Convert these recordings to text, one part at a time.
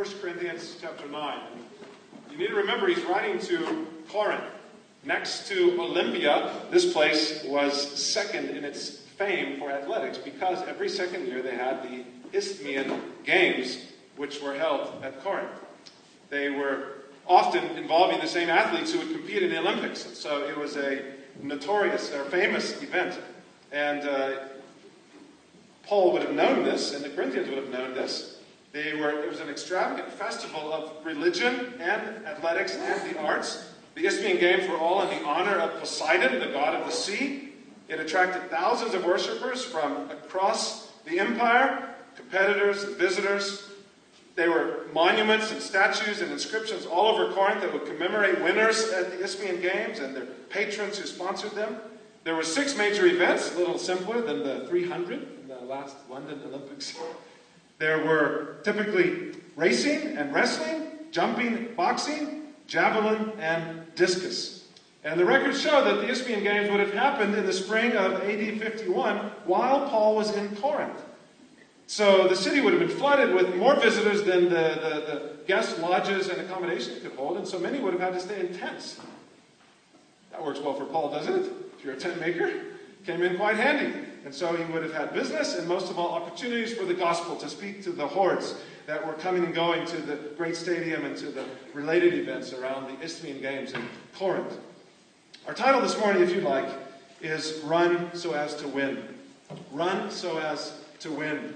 1 Corinthians chapter 9. You need to remember he's writing to Corinth. Next to Olympia, this place was second in its fame for athletics because every second year they had the Isthmian Games, which were held at Corinth. They were often involving the same athletes who would compete in the Olympics. And so it was a notorious or famous event. And Paul would have known this, and the Corinthians would have known this. It was an extravagant festival of religion and athletics and the arts. The Isthmian Games were all in the honor of Poseidon, the god of the sea. It attracted thousands of worshippers from across the empire, competitors and visitors. There were monuments and statues and inscriptions all over Corinth that would commemorate winners at the Isthmian Games and their patrons who sponsored them. There were 6 major events, a little simpler than the 300 in the last London Olympics. There were typically racing and wrestling, jumping, boxing, javelin, and discus. And the records show that the Isthmian Games would have happened in the spring of AD 51 while Paul was in Corinth. So the city would have been flooded with more visitors than the guest lodges and accommodations could hold, and so many would have had to stay in tents. That works well for Paul, doesn't it? If you're a tent maker, came in quite handy. And so he would have had business and most of all opportunities for the gospel to speak to the hordes that were coming and going to the great stadium and to the related events around the Isthmian Games in Corinth. Our title this morning, if you like, is Run So As to Win. Run so as to win.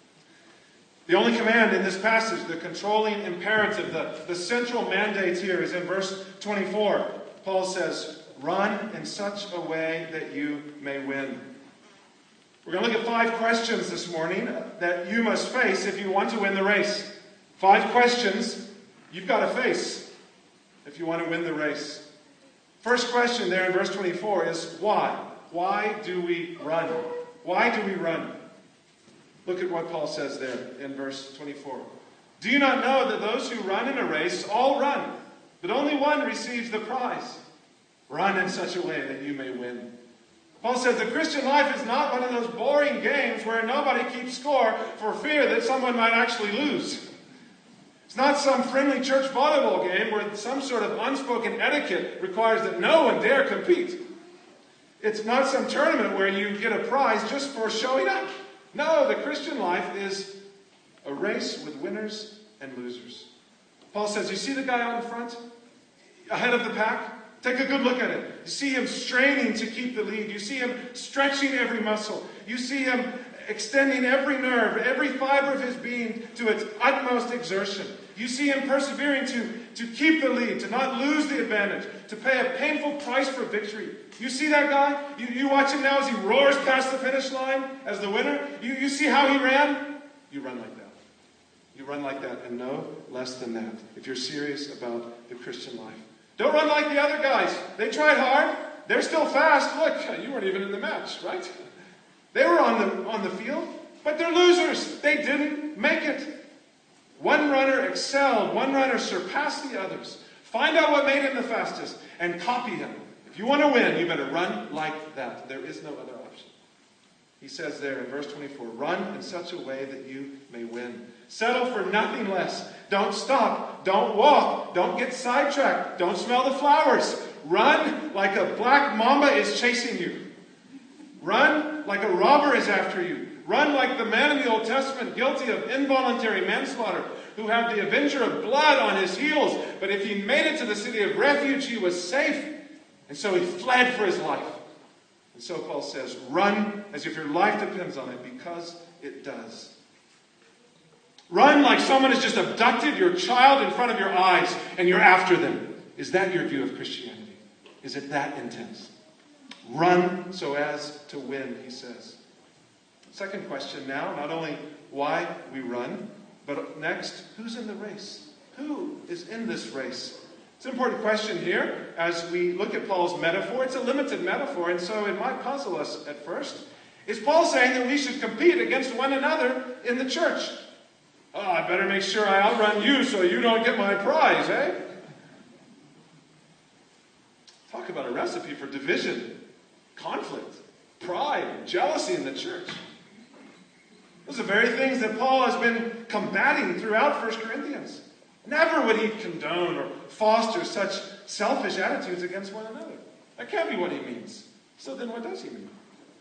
The only command in this passage, the controlling imperative, the central mandate here is in verse 24. Paul says, run in such a way that you may win. We're going to look at 5 questions this morning that you must face if you want to win the race. 5 questions you've got to face if you want to win the race. First question there in verse 24 is why? Why do we run? Why do we run? Look at what Paul says there in verse 24. Do you not know that those who run in a race all run, but only one receives the prize? Run in such a way that you may win. Paul says the Christian life is not one of those boring games where nobody keeps score for fear that someone might actually lose. It's not some friendly church volleyball game where some sort of unspoken etiquette requires that no one dare compete. It's not some tournament where you get a prize just for showing up. No, the Christian life is a race with winners and losers. Paul says, you see the guy out in front, ahead of the pack? Take a good look at it. You see him straining to keep the lead. You see him stretching every muscle. You see him extending every nerve, every fiber of his being to its utmost exertion. You see him persevering to keep the lead, to not lose the advantage, to pay a painful price for victory. You see that guy? You watch him now as he roars past the finish line as the winner. You see how he ran? You run like that. You run like that and no less than that if you're serious about the Christian life. Don't run like the other guys. They tried hard. They're still fast. Look, you weren't even in the match, right? They were on the field, but they're losers. They didn't make it. One runner excelled. One runner surpassed the others. Find out what made him the fastest and copy him. If you want to win, you better run like that. There is no other option. He says there in verse 24, run in such a way that you may win. Settle for nothing less. Don't stop. Don't walk. Don't get sidetracked. Don't smell the flowers. Run like a black mamba is chasing you. Run like a robber is after you. Run like the man in the Old Testament guilty of involuntary manslaughter who had the avenger of blood on his heels. But if he made it to the city of refuge, he was safe. And so he fled for his life. And so Paul says, run as if your life depends on it, because it does. Run like someone has just abducted your child in front of your eyes and you're after them. Is that your view of Christianity? Is it that intense? Run so as to win, he says. Second question now, not only why we run, but next, who's in the race? Who is in this race? It's an important question here as we look at Paul's metaphor. It's a limited metaphor, and so it might puzzle us at first. Is Paul saying that we should compete against one another in the church? Oh, I better make sure I outrun you so you don't get my prize, eh? Talk about a recipe for division, conflict, pride, jealousy in the church. Those are the very things that Paul has been combating throughout 1 Corinthians. Never would he condone or foster such selfish attitudes against one another. That can't be what he means. So then what does he mean?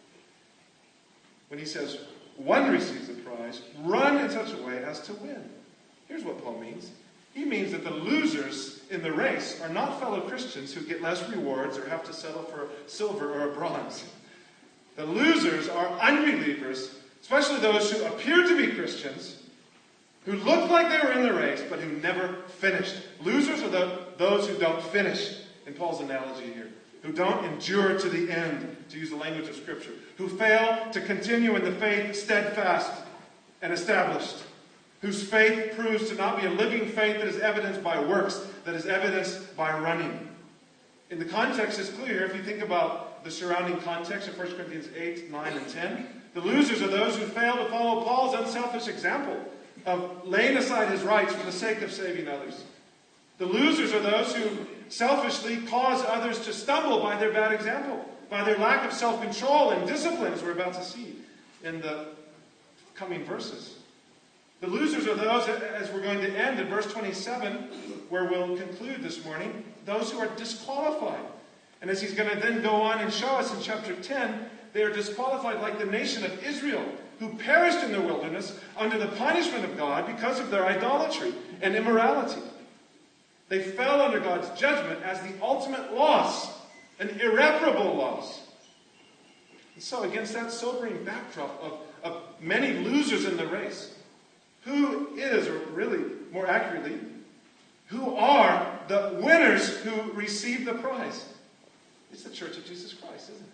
When he says, one receives the prize, run in such a way as to win. Here's what Paul means. He means that the losers in the race are not fellow Christians who get less rewards or have to settle for silver or a bronze. The losers are unbelievers, especially those who appear to be Christians, who looked like they were in the race, but who never finished. Losers are those who don't finish, in Paul's analogy here, who don't endure to the end, to use the language of Scripture, who fail to continue in the faith steadfast and established, whose faith proves to not be a living faith that is evidenced by works, that is evidenced by running. In the context, it's clear, if you think about the surrounding context of 1 Corinthians 8, 9, and 10, the losers are those who fail to follow Paul's unselfish example of laying aside his rights for the sake of saving others. The losers are those who selfishly cause others to stumble by their bad example, by their lack of self-control and discipline, as we're about to see in the coming verses. The losers are those, as we're going to end in verse 27, where we'll conclude this morning, those who are disqualified. And as he's going to then go on and show us in chapter 10, they are disqualified like the nation of Israel, who perished in the wilderness under the punishment of God because of their idolatry and immorality. They fell under God's judgment as the ultimate loss, an irreparable loss. And so against that sobering backdrop of many losers in the race, who is, or really more accurately, who are the winners who receive the prize? It's the Church of Jesus Christ, isn't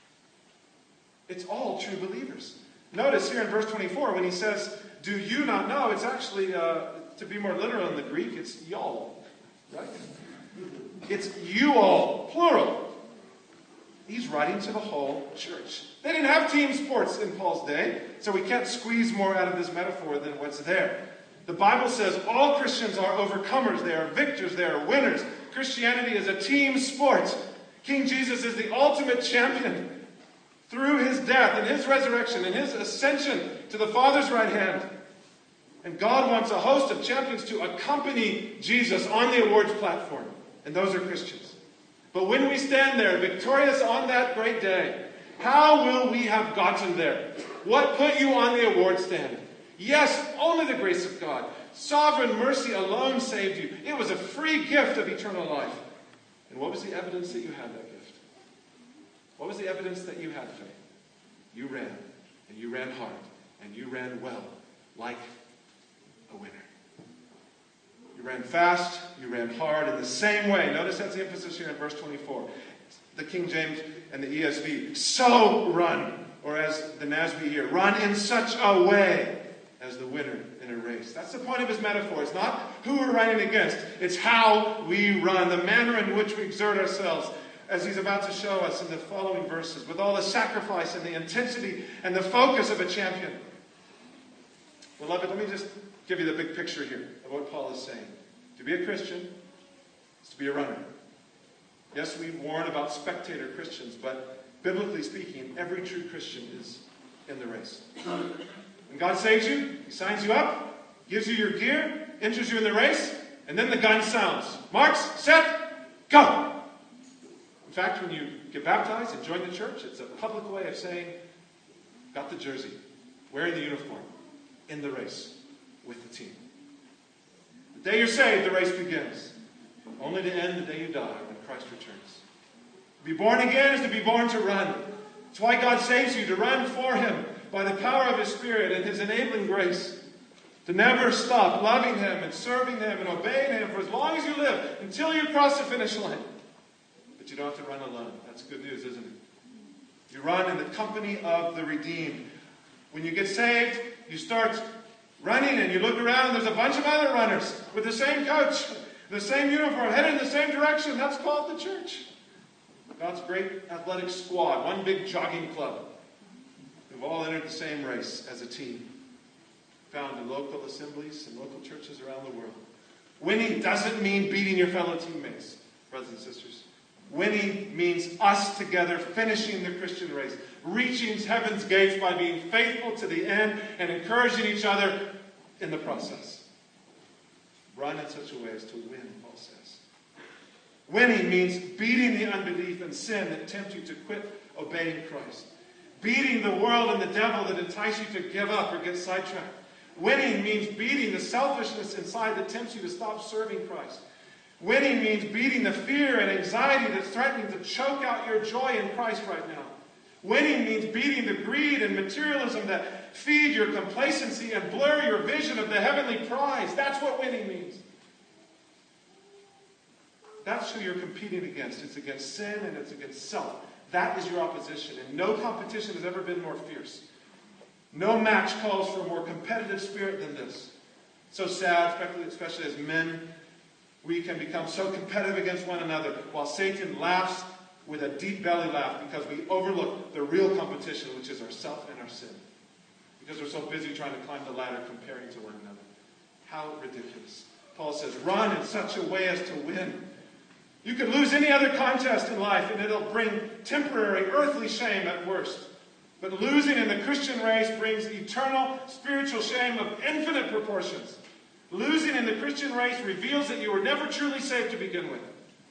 it? It's all true believers. Notice here in verse 24 when he says, do you not know? It's actually, to be more literal in the Greek, it's y'all, right? It's you all, plural. He's writing to the whole church. They didn't have team sports in Paul's day, so we can't squeeze more out of this metaphor than what's there. The Bible says all Christians are overcomers. They are victors. They are winners. Christianity is a team sport. King Jesus is the ultimate champion. Through his death and his resurrection and his ascension to the Father's right hand. And God wants a host of champions to accompany Jesus on the awards platform. And those are Christians. But when we stand there, victorious on that great day, how will we have gotten there? What put you on the award stand? Yes, only the grace of God. Sovereign mercy alone saved you. It was a free gift of eternal life. And what was the evidence that you had that gift? What was the evidence that you had faith? You ran, and you ran hard, and you ran well, like a winner. You ran fast, you ran hard in the same way. Notice that's the emphasis here in verse 24. The King James and the ESV. So run, or as the NASB here, run in such a way as the winner in a race. That's the point of his metaphor. It's not who we're running against. It's how we run, the manner in which we exert ourselves, as he's about to show us in the following verses, with all the sacrifice and the intensity and the focus of a champion. Beloved, let me just give you the big picture here of what Paul is saying. To be a Christian is to be a runner. Yes, we warn about spectator Christians, but biblically speaking, every true Christian is in the race. When God saves you, he signs you up, gives you your gear, enters you in the race, and then the gun sounds. Marks, set, go! In fact, when you get baptized and join the church, it's a public way of saying, got the jersey, wearing the uniform, in the race with the team. The day you're saved, the race begins, only to end the day you die when Christ returns. To be born again is to be born to run. It's why God saves you, to run for him by the power of his Spirit and his enabling grace. To never stop loving him and serving him and obeying him for as long as you live, until you cross the finish line. But you don't have to run alone. That's good news, isn't it? You run in the company of the redeemed. When you get saved, you start running and you look around, there's a bunch of other runners with the same coach, the same uniform, headed in the same direction. That's called the church. God's great athletic squad, one big jogging club. We've all entered the same race as a team, found in local assemblies and local churches around the world. Winning doesn't mean beating your fellow teammates, brothers and sisters. Winning means us together finishing the Christian race, reaching heaven's gates by being faithful to the end and encouraging each other in the process. Run in such a way as to win, Paul says. Winning means beating the unbelief and sin that tempt you to quit obeying Christ. Beating the world and the devil that entice you to give up or get sidetracked. Winning means beating the selfishness inside that tempts you to stop serving Christ. Winning means beating the fear and anxiety that's threatening to choke out your joy in Christ right now. Winning means beating the greed and materialism that feed your complacency and blur your vision of the heavenly prize. That's what winning means. That's who you're competing against. It's against sin and it's against self. That is your opposition. And no competition has ever been more fierce. No match calls for a more competitive spirit than this. So sad, especially as men, we can become so competitive against one another while Satan laughs with a deep belly laugh because we overlook the real competition, which is ourself and our sin. Because we're so busy trying to climb the ladder comparing to one another. How ridiculous. Paul says, run in such a way as to win. You could lose any other contest in life and it'll bring temporary earthly shame at worst. But losing in the Christian race brings eternal spiritual shame of infinite proportions. Losing in the Christian race reveals that you were never truly saved to begin with.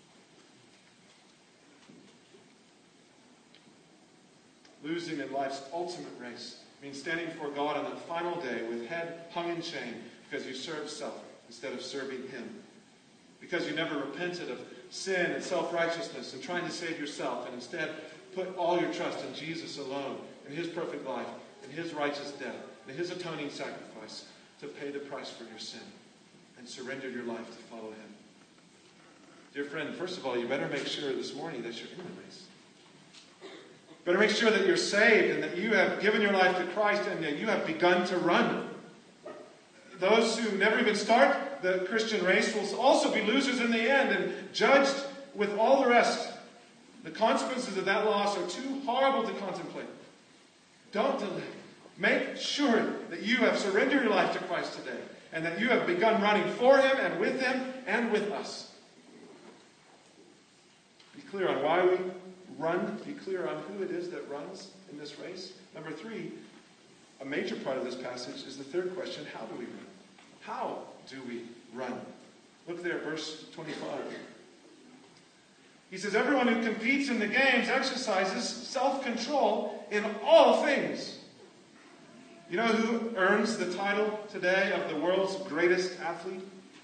Losing in life's ultimate race means standing before God on that final day with head hung in shame because you served self instead of serving Him. Because you never repented of sin and self-righteousness and trying to save yourself and instead put all your trust in Jesus alone, in His perfect life, in His righteous death, in His atoning sacrifice to pay the price for your sin and surrender your life to follow Him. Dear friend, first of all, you better make sure this morning that you're in the race. Better make sure that you're saved and that you have given your life to Christ and that you have begun to run. Those who never even start the Christian race will also be losers in the end and judged with all the rest. The consequences of that loss are too horrible to contemplate. Don't delay. Make sure that you have surrendered your life to Christ today and that you have begun running for Him and with us. Be clear on why we run. Be clear on who it is that runs in this race. Number 3, a major part of this passage is the third question: how do we run? How do we run? Look there, verse 25. He says, everyone who competes in the games exercises self-control in all things. You know who earns the title today of the world's greatest athlete?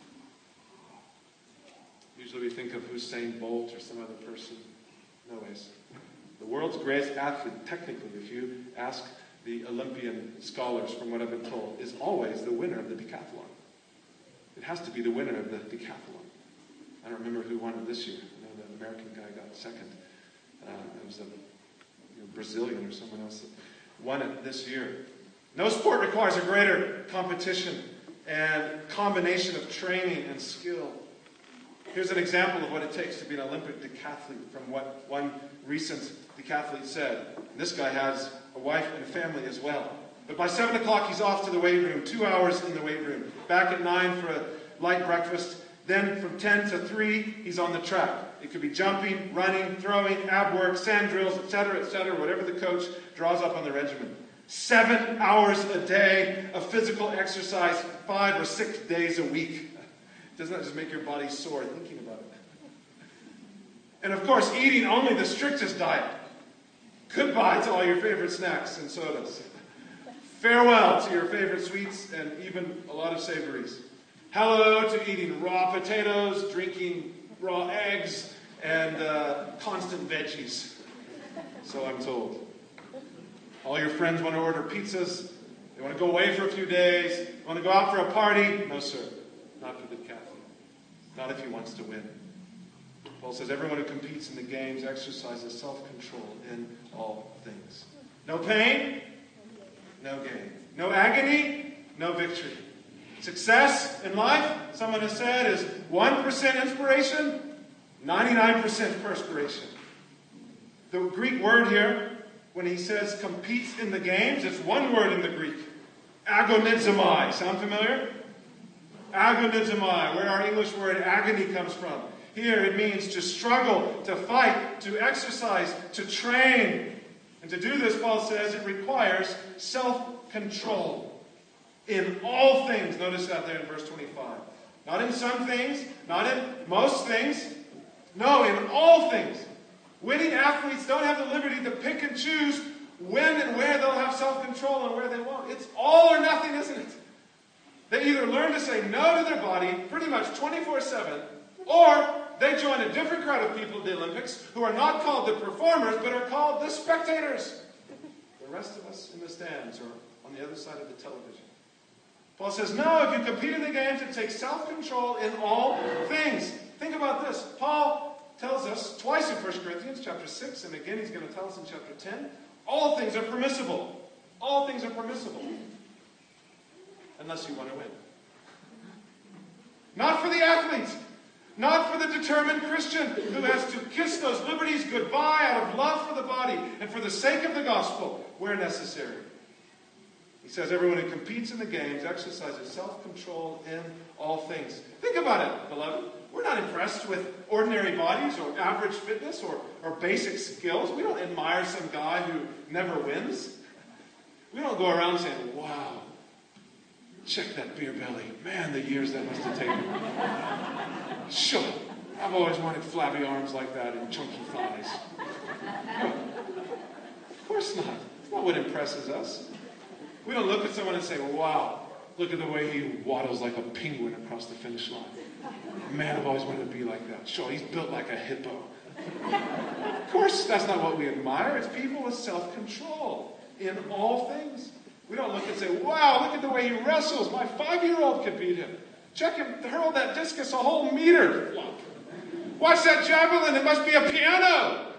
Usually we think of Usain Bolt or some other person. No ways. The world's greatest athlete, technically, if you ask the Olympian scholars, from what I've been told, is always the winner of the decathlon. It has to be the winner of the decathlon. I don't remember who won it this year. I know the American guy got second. It was a Brazilian or someone else that won it this year. No sport requires a greater competition and combination of training and skill. Here's an example of what it takes to be an Olympic decathlete from what one recent decathlete said. This guy has a wife and a family as well. But by 7 o'clock, he's off to the weight room, 2 hours in the weight room. Back at 9 for a light breakfast. Then from 10 to 3, he's on the track. It could be jumping, running, throwing, ab work, sand drills, etc., whatever the coach draws up on the regimen. 7 hours a day of physical exercise, 5 or 6 days a week. Doesn't that just make your body sore thinking about it? And of course, eating only the strictest diet. Goodbye to all your favorite snacks and sodas. Farewell to your favorite sweets and even a lot of savories. Hello to eating raw potatoes, drinking raw eggs, and constant veggies. So I'm told. All your friends want to order pizzas. They want to go away for a few days. They want to go out for a party. No, sir. Not for the decathlete. Not if he wants to win. Paul says everyone who competes in the games exercises self-control in all things. No pain, no gain. No agony, no victory. Success in life, someone has said, is 1% inspiration, 99% perspiration. The Greek word here, when he says competes in the games, it's one word in the Greek. Agonizomai. Sound familiar? Agonizomai, where our English word agony comes from. Here it means to struggle, to fight, to exercise, to train. And to do this, Paul says, it requires self-control in all things. Notice that there in verse 25. Not in some things, not in most things. No, in all things. Winning athletes don't have the liberty to pick and choose when and where they'll have self-control and where they won't. It's all or nothing, isn't it? They either learn to say no to their body pretty much 24/7, or they join a different crowd of people at the Olympics who are not called the performers, but are called the spectators. The rest of us in the stands or on the other side of the television. Paul says, no, if you compete in the games, it takes self-control in all things. Think about this. Paul tells us twice in 1 Corinthians chapter 6, and again he's going to tell us in chapter 10, all things are permissible. All things are permissible. Unless you want to win. Not for the athlete. Not for the determined Christian who has to kiss those liberties goodbye out of love for the body and for the sake of the gospel where necessary. He says everyone who competes in the games exercises self-control in all things. Think about it, beloved. We're not impressed with ordinary bodies or average fitness or basic skills. We don't admire some guy who never wins. We don't go around saying, wow, check that beer belly. Man, the years that must have taken. Sure, I've always wanted flabby arms like that and chunky thighs. No, of course not. It's not what impresses us. We don't look at someone and say, wow, look at the way he waddles like a penguin across the finish line. Man, I've always wanted to be like that. Sure, he's built like a hippo. Of course, that's not what we admire. It's people with self-control in all things. We don't look and say, wow, look at the way he wrestles. My 5-year-old could beat him. Check him hurl that discus a whole meter. Watch that javelin. It must be a piano.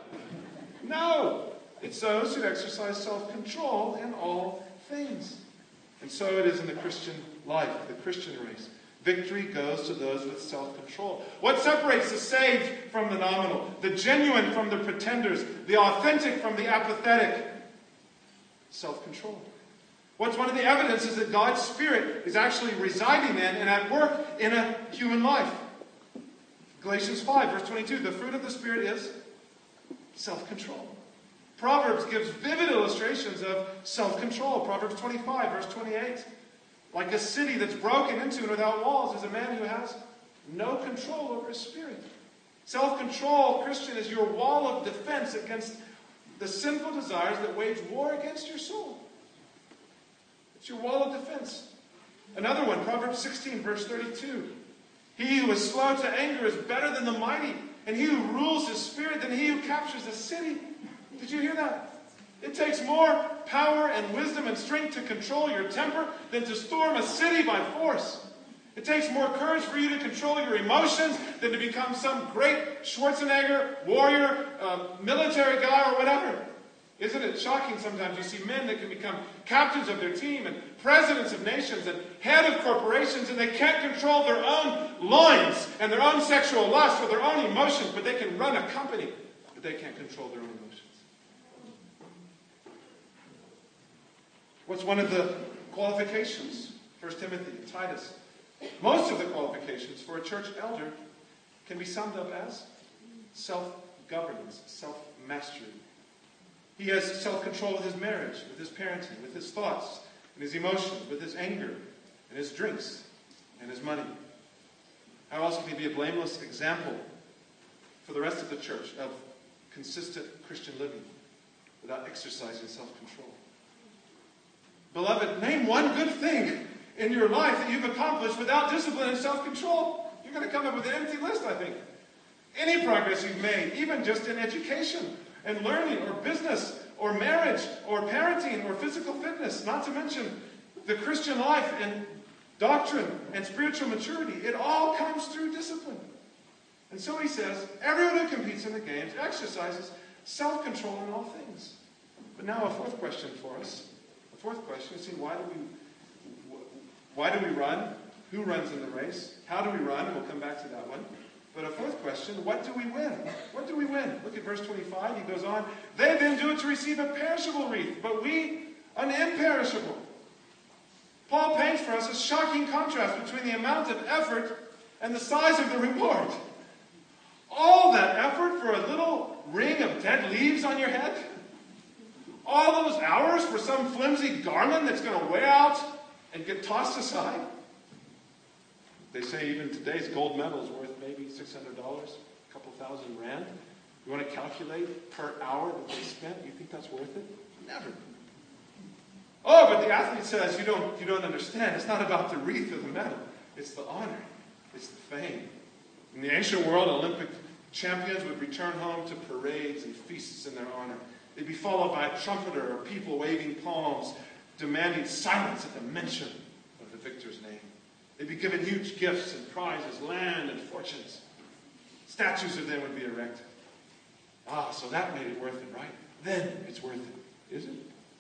No. It's those who exercise self-control in all things. And so it is in the Christian life, the Christian race. Victory goes to those with self-control. What separates the saved from the nominal, the genuine from the pretenders, the authentic from the apathetic? Self-control. What's one of the evidences that God's Spirit is actually residing in and at work in a human life? Galatians 5, verse 22, the fruit of the Spirit is self-control. Proverbs gives vivid illustrations of self-control. Proverbs 25, verse 28. Like a city that's broken into and without walls is a man who has no control over his spirit. Self-control, Christian, is your wall of defense against the sinful desires that wage war against your soul. It's your wall of defense. Another one, Proverbs 16, verse 32. He who is slow to anger is better than the mighty, and he who rules his spirit than he who captures a city. Did you hear that? It takes more power and wisdom and strength to control your temper than to storm a city by force. It takes more courage for you to control your emotions than to become some great Schwarzenegger, warrior, military guy or whatever. Isn't it shocking sometimes you see men that can become captains of their team and presidents of nations and head of corporations, and they can't control their own loins and their own sexual lust or their own emotions, but they can run a company, but they can't control their own emotions. What's one of the qualifications? 1 Timothy, Titus. Most of the qualifications for a church elder can be summed up as self-governance, self-mastery. He has self-control with his marriage, with his parenting, with his thoughts, and his emotions, with his anger, and his drinks, and his money. How else can he be a blameless example for the rest of the church of consistent Christian living without exercising self-control? Beloved, name one good thing in your life that you've accomplished without discipline and self-control. You're going to come up with an empty list, I think. Any progress you've made, even just in education and learning or business or marriage or parenting or physical fitness, not to mention the Christian life and doctrine and spiritual maturity, it all comes through discipline. And so he says, everyone who competes in the games exercises self-control in all things. But now a fourth question for us. The fourth question is, why do we run? Who runs in the race? How do we run? We'll come back to that one. But a fourth question, what do we win? What do we win? Look at verse 25. He goes on, they then do it to receive a perishable wreath, but we an imperishable. Paul paints for us a shocking contrast between the amount of effort and the size of the reward. All that effort for a little ring of dead leaves on your head? All those hours for some flimsy garland that's going to wear out and get tossed aside? They say even today's gold medal is worth maybe $600, a couple thousand rand. You want to calculate per hour that they spent? You think that's worth it? Never. Oh, but the athlete says, you don't understand. It's not about the wreath or the medal. It's the honor. It's the fame. In the ancient world, Olympic champions would return home to parades and feasts in their honor. They'd be followed by a trumpeter or people waving palms, demanding silence at the mention of the victor's name. They'd be given huge gifts and prizes, land and fortunes. Statues of them would be erected. So that made it worth it, right? Then it's worth it, is it?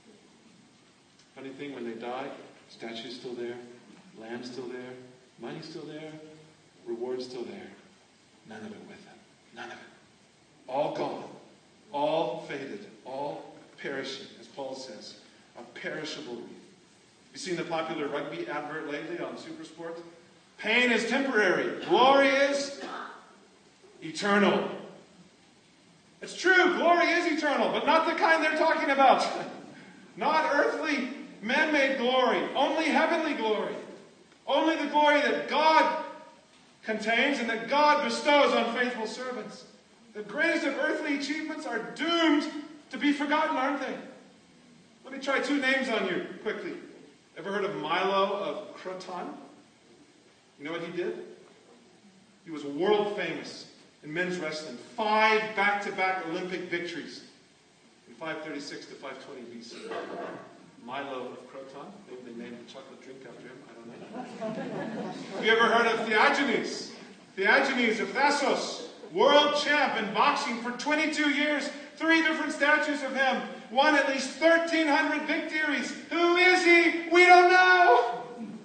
Funny thing, when they died, statue's still there, land still there, money still there, reward still there. None of it with them. None of it. All gone. All faded. All perishing, as Paul says. A perishable wreath. You seen the popular rugby advert lately on Supersport? Pain is temporary. Glory is eternal. It's true, glory is eternal, but not the kind they're talking about. Not earthly, man-made glory. Only heavenly glory. Only the glory that God contains and that God bestows on faithful servants. The greatest of earthly achievements are doomed to be forgotten, aren't they? Let me try 2 names on you quickly. Ever heard of Milo of Croton? You know what he did? He was world famous in men's wrestling. 5 back-to-back Olympic victories in 536 to 520 BC. Milo of Croton. Maybe they named the chocolate drink after him. I don't know. Have you ever heard of Theagenes? Theagenes of Thassos. World champ in boxing for 22 years. 3 different statues of him. Won at least 1,300 victories. Who is he? We don't know.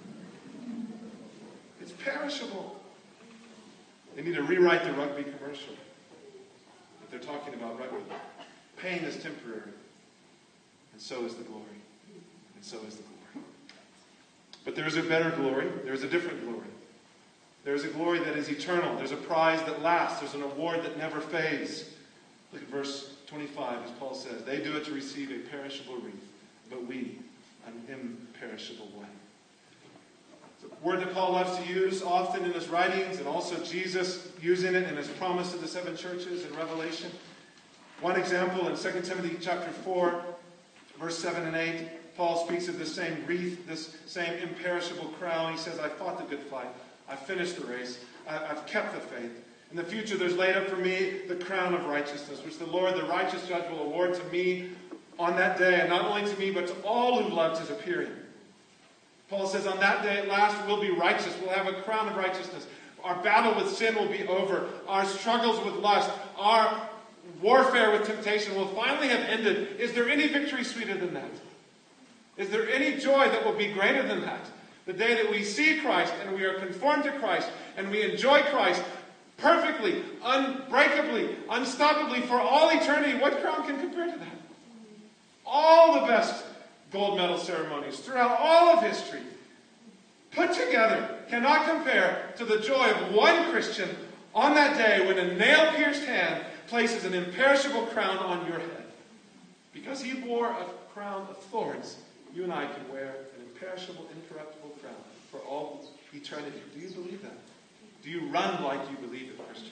It's perishable. They need to rewrite the rugby commercial. If they're talking about rugby. Pain is temporary. And so is the glory. And so is the glory. But there is a better glory. There is a different glory. There is a glory that is eternal. There's a prize that lasts. There's an award that never fades. Look at verse 25, as Paul says. They do it to receive a perishable wreath, but we an imperishable one. It's a word that Paul loves to use often in his writings, and also Jesus using it in his promise to the 7 churches in Revelation. One example in 2 Timothy chapter 4, verse 7 and 8, Paul speaks of this same wreath, this same imperishable crown. He says, I fought the good fight. I finished the race. I've kept the faith. In the future, there's laid up for me the crown of righteousness, which the Lord, the righteous judge, will award to me on that day. And not only to me, but to all who loved his appearing. Paul says, on that day at last, we'll be righteous. We'll have a crown of righteousness. Our battle with sin will be over. Our struggles with lust, our warfare with temptation will finally have ended. Is there any victory sweeter than that? Is there any joy that will be greater than that? The day that we see Christ and we are conformed to Christ and we enjoy Christ perfectly, unbreakably, unstoppably for all eternity. What crown can compare to that? All the best gold medal ceremonies throughout all of history put together cannot compare to the joy of one Christian on that day when a nail-pierced hand places an imperishable crown on your head. Because he wore a crown of thorns, you and I can wear an imperishable, incorruptible crown for all eternity. Do you believe that? Do you run like you believe it, Christian?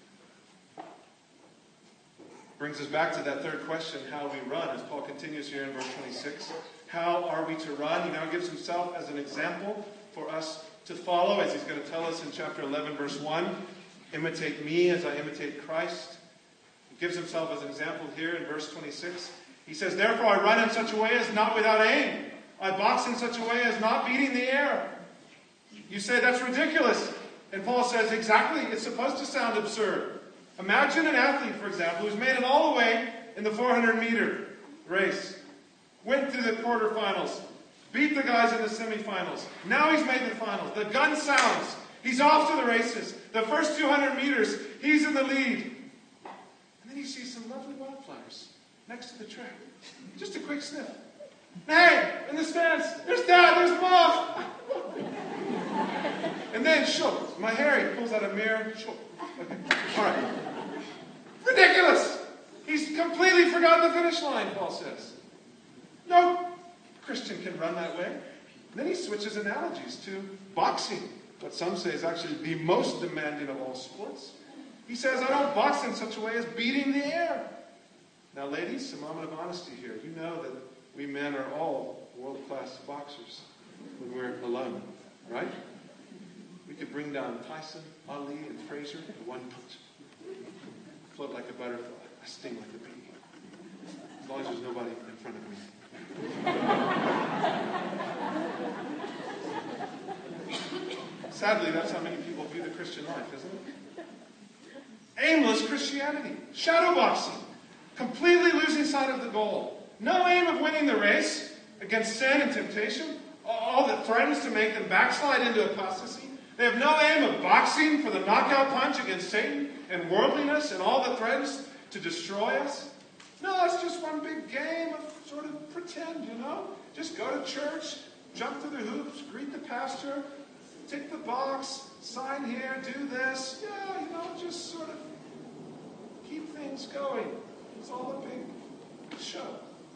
Brings us back to that third question, how we run, as Paul continues here in verse 26. How are we to run? He now gives himself as an example for us to follow, as he's going to tell us in chapter 11, verse 1. Imitate me as I imitate Christ. He gives himself as an example here in verse 26. He says, therefore I run in such a way as not without aim. I box in such a way as not beating the air. You say that's ridiculous. And Paul says, exactly, it's supposed to sound absurd. Imagine an athlete, for example, who's made it all the way in the 400-meter race. Went through the quarterfinals. Beat the guys in the semifinals. Now he's made the finals. The gun sounds. He's off to the races. The first 200 meters, he's in the lead. And then he sees some lovely wildflowers next to the track. Just a quick sniff. Hey, in the stands, there's Dad, there's Mom. And then, sure, my hair, he pulls out a mirror. Sure. Okay. All right. Ridiculous! He's completely forgotten the finish line, Paul says. No Christian can run that way. And then he switches analogies to boxing, what some say is actually the most demanding of all sports. He says, I don't box in such a way as beating the air. Now, ladies, a moment of honesty here. You know that we men are all world-class boxers when we're alone, right? We could bring down Tyson, Ali, and Frazier in one punch. Float like a butterfly. I sting like a bee. As long as there's nobody in front of me. Sadly, that's how many people view the Christian life, isn't it? Aimless Christianity. Shadow boxing. Completely losing sight of the goal. No aim of winning the race against sin and temptation. All that threatens to make them backslide into apostasy. They have no aim of boxing for the knockout punch against Satan and worldliness and all that threatens to destroy us. No, it's just one big game of sort of pretend, you know. Just go to church, jump through the hoops, greet the pastor, tick the box, sign here, do this. Yeah, you know, just sort of keep things going. It's all a big show.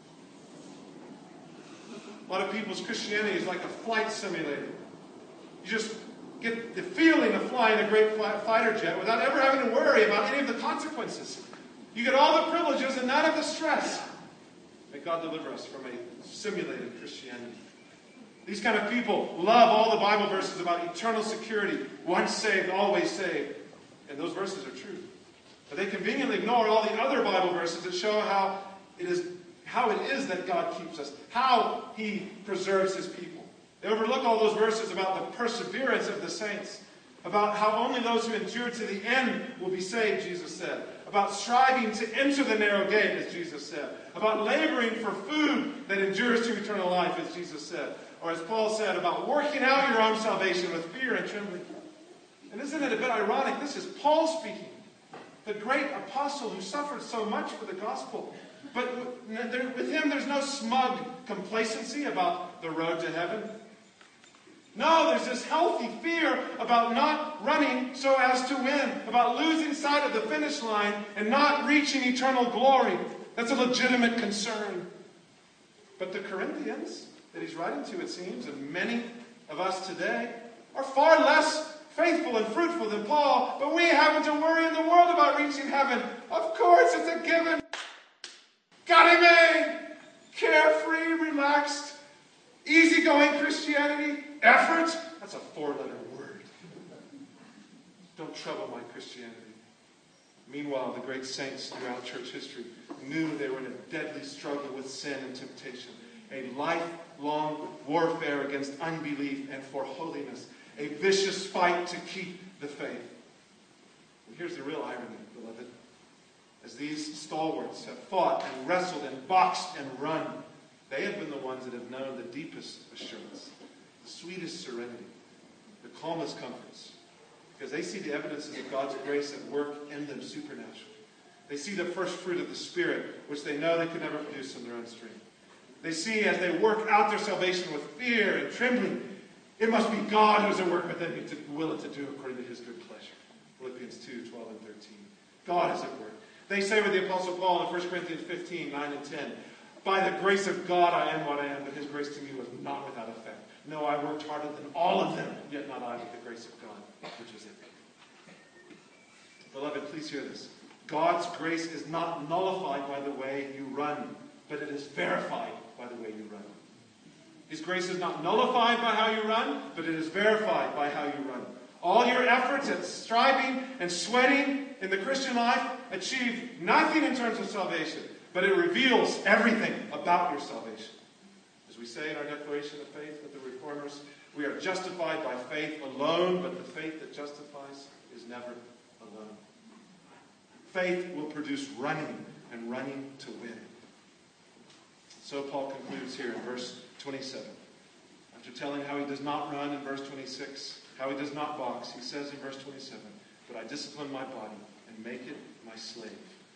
A lot of people's Christianity is like a flight simulator. You just get the feeling of flying a great fighter jet without ever having to worry about any of the consequences. You get all the privileges and none of the stress. May God deliver us from a simulated Christianity. These kind of people love all the Bible verses about eternal security, once saved, always saved. And those verses are true. But they conveniently ignore all the other Bible verses that show how it is that God keeps us, how He preserves His people. They overlook all those verses about the perseverance of the saints, about how only those who endure to the end will be saved, Jesus said, about striving to enter the narrow gate, as Jesus said, about laboring for food that endures to eternal life, as Jesus said, or as Paul said, about working out your own salvation with fear and trembling. And isn't it a bit ironic? This is Paul speaking, the great apostle who suffered so much for the gospel. But with him, there's no smug complacency about the road to heaven. No, there's this healthy fear about not running so as to win, about losing sight of the finish line and not reaching eternal glory. That's a legitimate concern. But the Corinthians that he's writing to, it seems, and many of us today, are far less faithful and fruitful than Paul, but we haven't to worry in the world about reaching heaven. Of course, it's a given. Got him made. Carefree, relaxed, easygoing Christianity. Effort? That's a 4-letter word. Don't trouble my Christianity. Meanwhile, the great saints throughout church history knew they were in a deadly struggle with sin and temptation. A lifelong warfare against unbelief and for holiness. A vicious fight to keep the faith. And here's the real irony, beloved. As these stalwarts have fought and wrestled and boxed and run, they have been the ones that have known the deepest assurance, the sweetest serenity, the calmest comforts, because they see the evidences of God's grace at work in them supernaturally. They see the first fruit of the Spirit, which they know they could never produce in their own strength. They see as they work out their salvation with fear and trembling, it must be God who is at work within me to will it to do according to His good pleasure. Philippians 2, 12 and 13. God is at work. They say with the Apostle Paul in 1 Corinthians 15, 9 and 10, by the grace of God I am what I am, but His grace to me was not without effect. No, I worked harder than all of them, yet not I, but the grace of God, which is in me. Beloved, please hear this. God's grace is not nullified by the way you run, but it is verified by the way you run. His grace is not nullified by how you run, but it is verified by how you run. All your efforts at striving and sweating in the Christian life achieve nothing in terms of salvation, but it reveals everything about your salvation. As we say in our declaration of faith with the Reformers, we are justified by faith alone, but the faith that justifies is never alone. Faith will produce running, and running to win. So Paul concludes here in verse 27. After telling how he does not run in verse 26, how he does not box, he says in verse 27, but I discipline my body and make it my slave.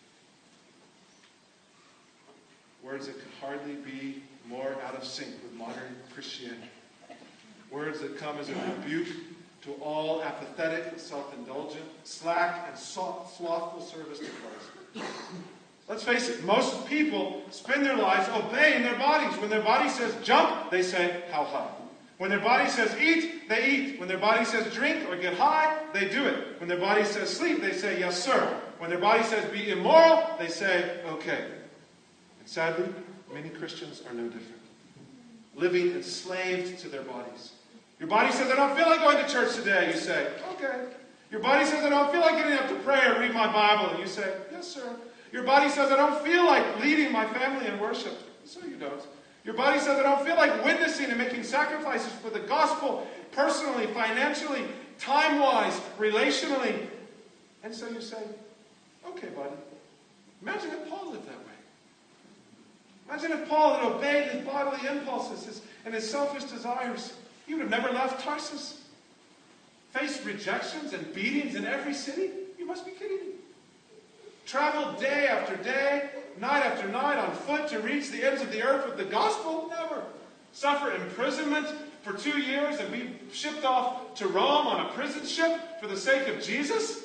Words that could hardly be more out of sync with modern Christianity. Words that come as a rebuke to all apathetic, self-indulgent, slack, and slothful service to Christ. Let's face it, most people spend their lives obeying their bodies. When their body says jump, they say, how high? When their body says eat, they eat. When their body says drink or get high, they do it. When their body says sleep, they say, yes, sir. When their body says be immoral, they say, okay. And sadly, many Christians are no different, living enslaved to their bodies. Your body says, I don't feel like going to church today. You say, okay. Your body says, I don't feel like getting up to pray or read my Bible. And you say, yes, sir. Your body says, I don't feel like leading my family in worship. So you don't. Your body says, I don't feel like witnessing and making sacrifices for the gospel, personally, financially, time-wise, relationally. And so you say, okay, buddy. Imagine if Paul lived that way. Imagine if Paul had obeyed his bodily impulses and his selfish desires. He would have never left Tarsus. Faced rejections and beatings in every city? You must be kidding me. Traveled day after day, night after night on foot to reach the ends of the earth with the gospel? Never. Suffer imprisonment for 2 years and be shipped off to Rome on a prison ship for the sake of Jesus?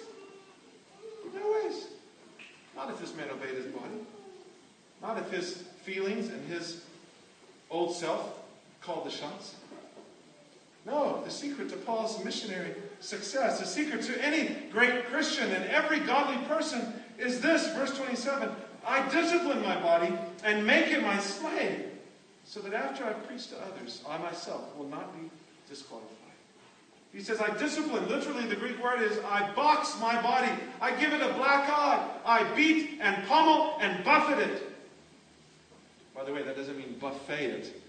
No ways. Not if this man obeyed his body. Not if his feelings and his old self called the shots. No, the secret to Paul's missionary success, the secret to any great Christian and every godly person is this, verse 27, I discipline my body and make it my slave, so that after I preach to others, I myself will not be disqualified. He says, I discipline. Literally, the Greek word is, I box my body. I give it a black eye. I beat and pummel and buffet it. By the way, that doesn't mean buffet it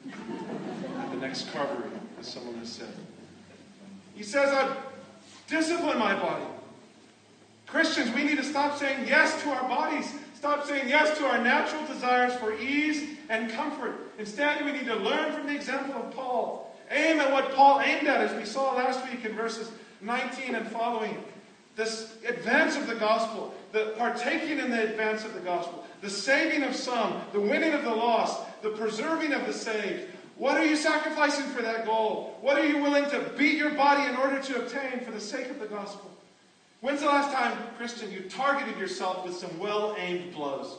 at the next carvery, as someone has said. He says, I discipline my body. Christians, we need to stop saying yes to our bodies. Stop saying yes to our natural desires for ease and comfort. Instead, we need to learn from the example of Paul. Aim at what Paul aimed at, as we saw last week in verses 19 and following. This advance of the gospel, the partaking in the advance of the gospel, the saving of some, the winning of the lost, the preserving of the saved. What are you sacrificing for that goal? What are you willing to beat your body in order to obtain for the sake of the gospel? When's the last time, Christian, you targeted yourself with some well-aimed blows?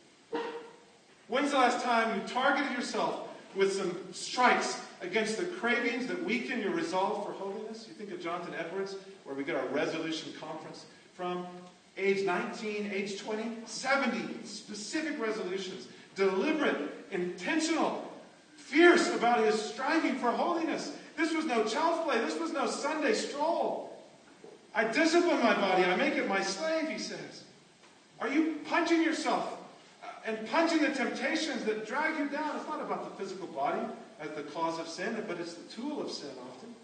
When's the last time you targeted yourself with some strikes against the cravings that weaken your resolve for holiness? You think of Jonathan Edwards, where we get our resolution conference from. Age 19, age 20, 70 specific resolutions. Deliberate, intentional, fierce about his striving for holiness. This was no child's play. This was no Sunday stroll. I discipline my body. I make it my slave, he says. Are you punching yourself and punching the temptations that drag you down? It's not about the physical body as the cause of sin, but it's the tool of sin often.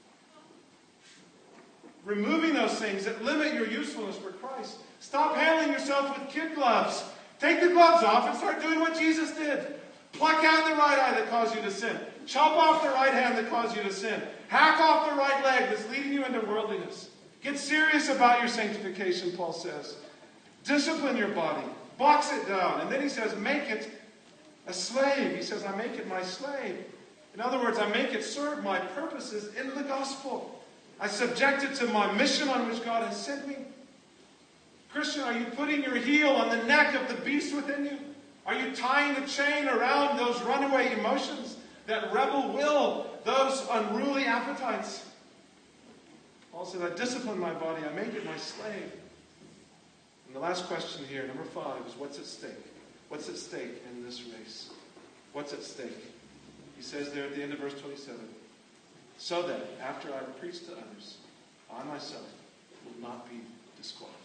Removing those things that limit your usefulness for Christ. Stop handling yourself with kid gloves. Take the gloves off and start doing what Jesus did. Pluck out the right eye that caused you to sin. Chop off the right hand that caused you to sin. Hack off the right leg that's leading you into worldliness. Get serious about your sanctification, Paul says. Discipline your body. Box it down. And then he says, make it a slave. He says, I make it my slave. In other words, I make it serve my purposes in the gospel. I subject it to my mission on which God has sent me. Christian, are you putting your heel on the neck of the beast within you? Are you tying the chain around those runaway emotions, that rebel will, those unruly appetites? Paul says, I discipline my body, I make it my slave. And the last question here, number 5, is what's at stake? What's at stake in this race? What's at stake? He says there at the end of verse 27, so that after I preach to others, I myself will not be disqualified.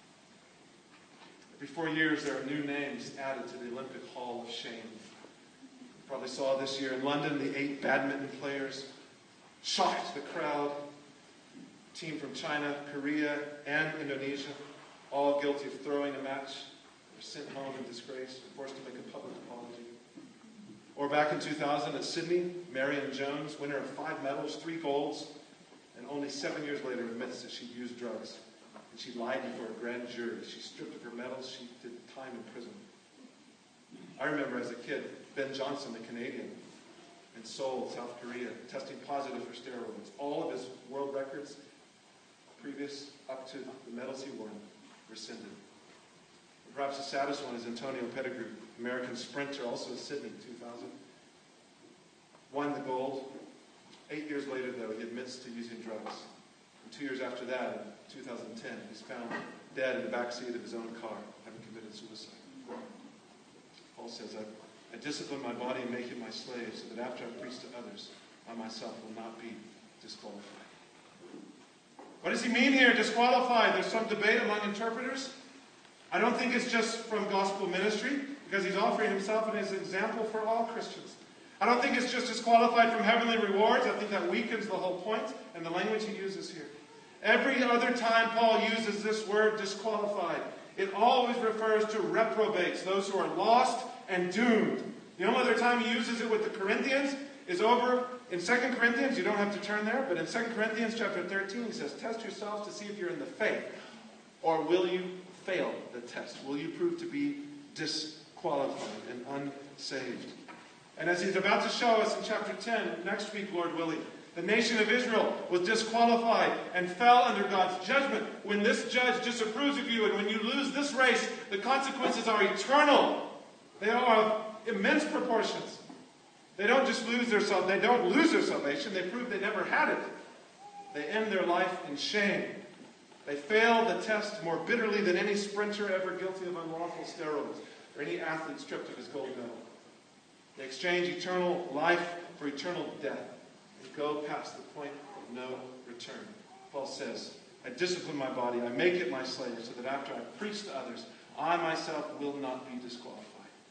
Every 4 years, there are new names added to the Olympic Hall of Shame. You probably saw this year in London, the 8 badminton players shocked the crowd. Team from China, Korea, and Indonesia, all guilty of throwing a match. They're sent home in disgrace, forced to make a public apology. Or back in 2000 at Sydney, Marion Jones, winner of 5 medals, 3 golds, and only 7 years later admits that she'd used drugs. And she lied before a grand jury. She stripped of her medals. She did time in prison. I remember as a kid, Ben Johnson, the Canadian, and Seoul, South Korea, testing positive for steroids. All of his world records previous up to the medals he won rescinded. Perhaps the saddest one is Antonio Pettigrew, American sprinter, also in Sydney, 2000. Won the gold. 8 years later, though, he admits to using drugs. And 2 years after that, in 2010, he's found dead in the backseat of his own car, having committed suicide. Paul says, I discipline my body and make it my slave, so that after I preach to others, I myself will not be disqualified. What does he mean here, disqualified? There's some debate among interpreters. I don't think it's just from gospel ministry, because he's offering himself as an example for all Christians. I don't think it's just disqualified from heavenly rewards. I think that weakens the whole point and the language he uses here. Every other time Paul uses this word disqualified, it always refers to reprobates, those who are lost and doomed. The only other time he uses it with the Corinthians is over in 2 Corinthians. You don't have to turn there, but in 2 Corinthians chapter 13 he says, test yourselves to see if you're in the faith, or will you fail the test? Will you prove to be disqualified and unsaved? And as he's about to show us in chapter 10, next week, Lord willing, the nation of Israel was disqualified and fell under God's judgment. When this judge disapproves of you and when you lose this race, the consequences are eternal. They are of immense proportions. They don't just lose their salvation, they prove they never had it. They end their life in shame. They fail the test more bitterly than any sprinter ever guilty of unlawful steroids or any athlete stripped of his gold medal. They exchange eternal life for eternal death and go past the point of no return. Paul says, I discipline my body, I make it my slave, so that after I preach to others, I myself will not be disqualified.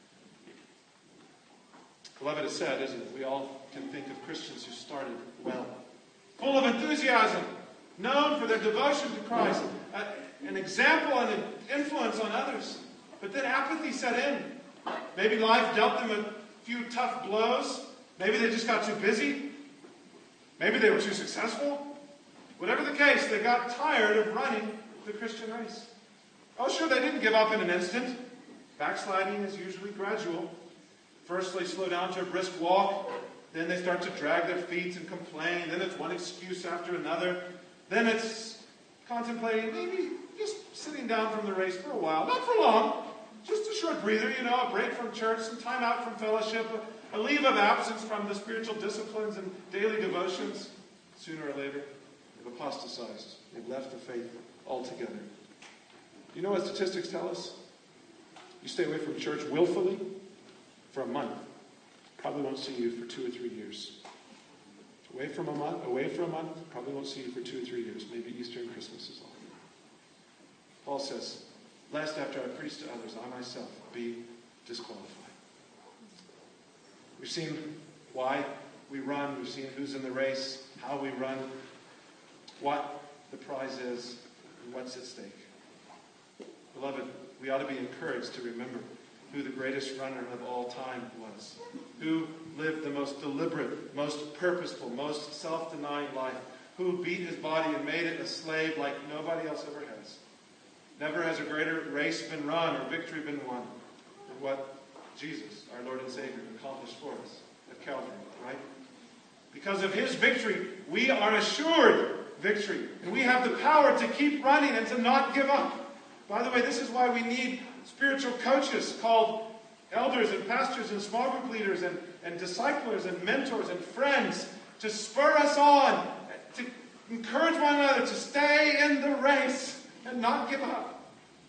Beloved, it's sad, isn't it? We all can think of Christians who started well, full of enthusiasm, known for their devotion to Christ, an example and an influence on others. But then apathy set in. Maybe life dealt them a few tough blows. Maybe they just got too busy. Maybe they were too successful. Whatever the case, they got tired of running the Christian race. Oh, sure, they didn't give up in an instant. Backsliding is usually gradual. First, they slow down to a brisk walk. Then they start to drag their feet and complain. Then it's one excuse after another. Then it's contemplating maybe just sitting down from the race for a while. Not for long. Just a short breather, a break from church, some time out from fellowship, a leave of absence from the spiritual disciplines and daily devotions. Sooner or later, they've apostatized. They've left the faith altogether. You know what statistics tell us? You stay away from church willfully for a month, probably won't see you for 2 or 3 years. Away for a month, probably won't see you for 2 or 3 years. Maybe Easter and Christmas is all. Paul says, lest after I preach to others, I myself be disqualified. We've seen why we run. We've seen who's in the race, how we run, what the prize is, and what's at stake. Beloved, we ought to be encouraged to remember who the greatest runner of all time was, who lived the most deliberate, most purposeful, most self-denying life, who beat his body and made it a slave like nobody else ever has. Never has a greater race been run or victory been won than what Jesus, our Lord and Savior, accomplished for us at Calvary, right? Because of his victory, we are assured victory. And we have the power to keep running and to not give up. By the way, this is why we need spiritual coaches called elders and pastors and small group leaders and disciplers and mentors and friends to spur us on, to encourage one another to stay in the race and not give up.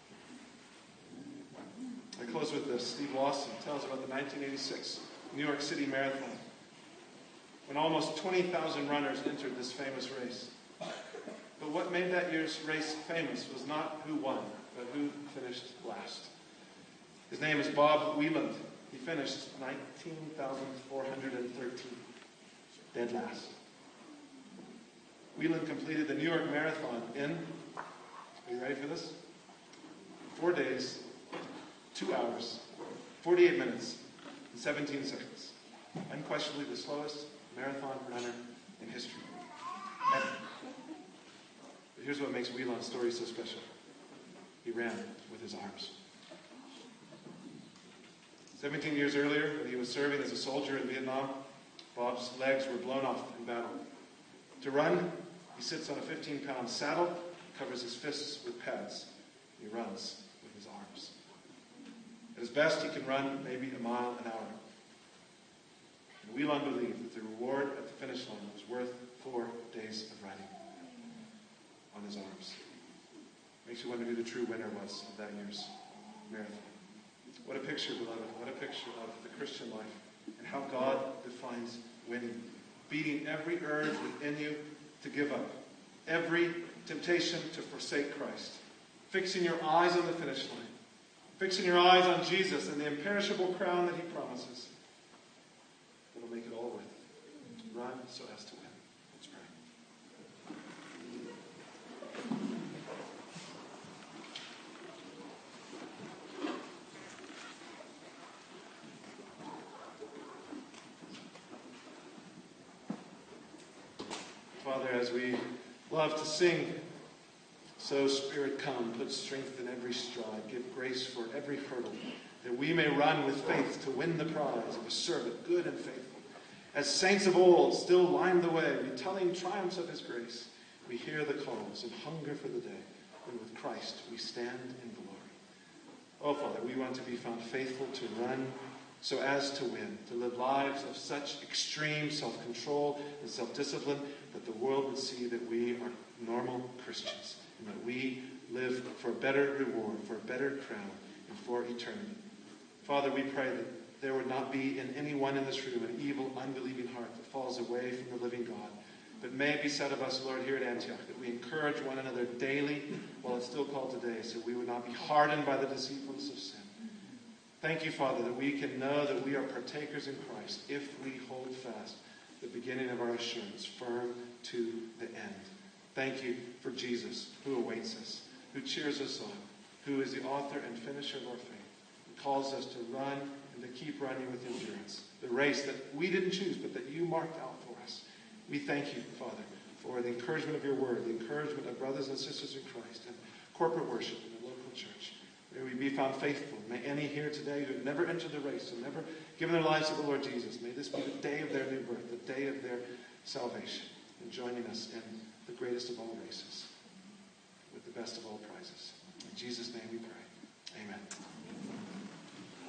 I close with this. Steve Lawson tells about the 1986 New York City Marathon, when almost 20,000 runners entered this famous race. But what made that year's race famous was not who won, but who finished last. His name is Bob Wieland. He finished 19,413, dead last. Wieland completed the New York Marathon in, are you ready for this? 4 days, 2 hours, 48 minutes, and 17 seconds. Unquestionably the slowest marathon runner in history, ever. But here's what makes Wieland's story so special. He ran with his arms. 17 years earlier, when he was serving as a soldier in Vietnam, Bob's legs were blown off in battle. To run, he sits on a 15-pound saddle, covers his fists with pads. He runs with his arms. At his best, he can run maybe a mile an hour. And we long to believe that the reward at the finish line was worth 4 days of riding on his arms. Makes you wonder who the true winner was of that year's marathon. What a picture, beloved. What a picture of the Christian life and how God defines winning. Beating every urge within you to give up. Every temptation to forsake Christ. Fixing your eyes on the finish line. Fixing your eyes on Jesus and the imperishable crown that he promises. That'll make it all worth it. Run so as to win. Let's pray. Father, as we love to sing, so Spirit come, put strength in every stride, give grace for every hurdle, that we may run with faith to win the prize of a servant good and faithful. As saints of old still line the way, retelling triumphs of his grace, we hear the calls and hunger for the day when with Christ we stand in glory. Oh, Father, we want to be found faithful to run so as to win, to live lives of such extreme self-control and self-discipline that the world would see that we are normal Christians and that we live for a better reward, for a better crown, and for eternity. Father, we pray that there would not be in anyone in this room an evil, unbelieving heart that falls away from the living God. But may it be said of us, Lord, here at Antioch, that we encourage one another daily while it's still called today, so we would not be hardened by the deceitfulness of sin. Thank you, Father, that we can know that we are partakers in Christ if we hold fast the beginning of our assurance, firm to the end. Thank you for Jesus, who awaits us, who cheers us on, who is the author and finisher of our faith, who calls us to run and to keep running with endurance, the race that we didn't choose, but that you marked out for us. We thank you, Father, for the encouragement of your word, the encouragement of brothers and sisters in Christ, and corporate worship in the local church. May we be found faithful. May any here today who have never entered the race, who have never given their lives to the Lord Jesus, may this be the day of their new birth, the day of their salvation, and joining us in the greatest of all races, with the best of all prizes. In Jesus' name we pray.